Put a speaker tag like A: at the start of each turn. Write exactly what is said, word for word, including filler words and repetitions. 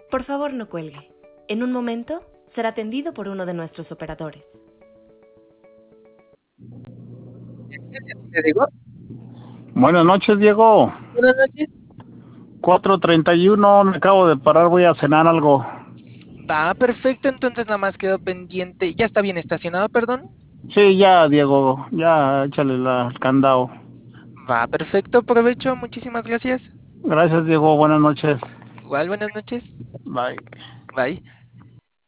A: Por favor, no cuelgue. En un momento será atendido por uno de nuestros operadores.
B: ¿Te digo?
C: Buenas noches, Diego.
B: Buenas noches.
C: cuatro treinta y uno, me acabo de parar, voy a cenar algo.
B: Va, perfecto, entonces nada más quedó pendiente. ¿Ya está bien estacionado, perdón?
C: Sí, ya, Diego, ya échale la, el candado.
B: Va, perfecto, provecho, muchísimas gracias.
C: Gracias, Diego, buenas noches.
B: Igual, buenas noches.
C: Bye.
B: Bye.